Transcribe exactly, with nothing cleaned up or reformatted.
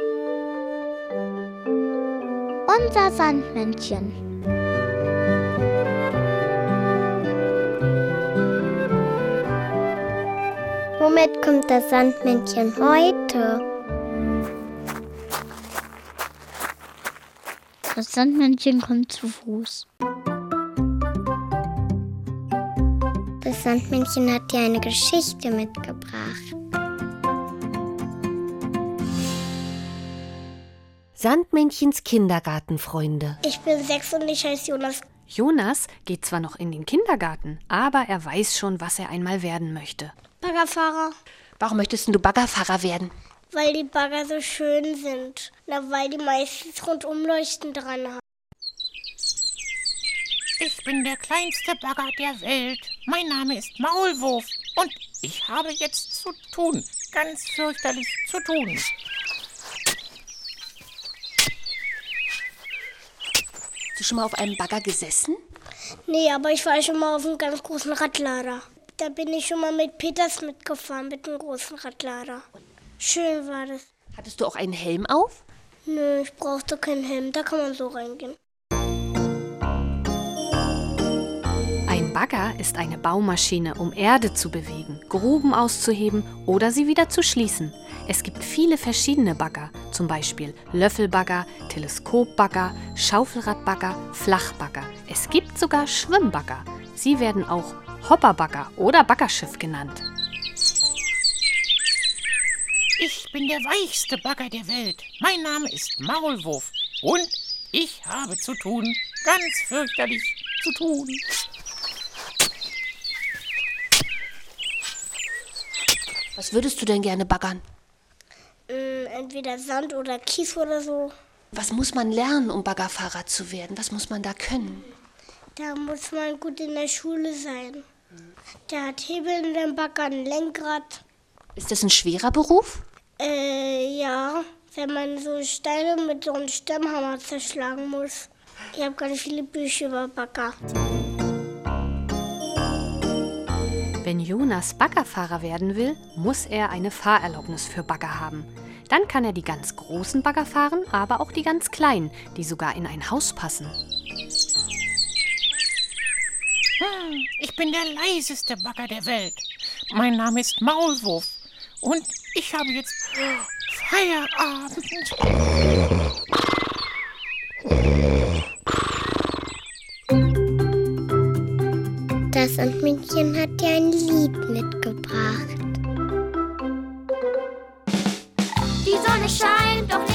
Unser Sandmännchen. Womit kommt das Sandmännchen heute? Das Sandmännchen kommt zu Fuß. Das Sandmännchen hat dir eine Geschichte mitgebracht. Sandmännchens Kindergartenfreunde. Ich bin sechs und ich heiße Jonas. Jonas geht zwar noch in den Kindergarten, aber er weiß schon, was er einmal werden möchte. Baggerfahrer. Warum möchtest du Baggerfahrer werden? Weil die Bagger so schön sind. Na, weil die meistens Rundumleuchten dran haben. Ich bin der kleinste Bagger der Welt. Mein Name ist Maulwurf und ich habe jetzt zu tun, ganz fürchterlich zu tun. Hast du schon mal auf einem Bagger gesessen? Nee, aber ich war schon mal auf einem ganz großen Radlader. Da bin ich schon mal mit Peters mitgefahren, mit einem großen Radlader. Schön war das. Hattest du auch einen Helm auf? Nö, ich brauchte keinen Helm, da kann man so reingehen. Ein Bagger ist eine Baumaschine, um Erde zu bewegen, Gruben auszuheben oder sie wieder zu schließen. Es gibt viele verschiedene Bagger, zum Beispiel Löffelbagger, Teleskopbagger, Schaufelradbagger, Flachbagger. Es gibt sogar Schwimmbagger. Sie werden auch Hopperbagger oder Baggerschiff genannt. Ich bin der weichste Bagger der Welt. Mein Name ist Maulwurf und ich habe zu tun, ganz fürchterlich zu tun. Was würdest du denn gerne baggern? Ähm, entweder Sand oder Kies oder so. Was muss man lernen, um Baggerfahrer zu werden? Was muss man da können? Da muss man gut in der Schule sein. Der hat Hebel in dem Bagger, ein Lenkrad. Ist das ein schwerer Beruf? Äh, ja, wenn man so Steine mit so einem Stemmhammer zerschlagen muss. Ich habe ganz viele Bücher über Bagger. Wenn Jonas Baggerfahrer werden will, muss er eine Fahrerlaubnis für Bagger haben. Dann kann er die ganz großen Bagger fahren, aber auch die ganz kleinen, die sogar in ein Haus passen. Hm, ich bin der leiseste Bagger der Welt. Mein Name ist Maulwurf und ich habe jetzt Feierabend. Das Sandmännchen hat dir ein Lied mitgebracht. Die Sonne scheint, doch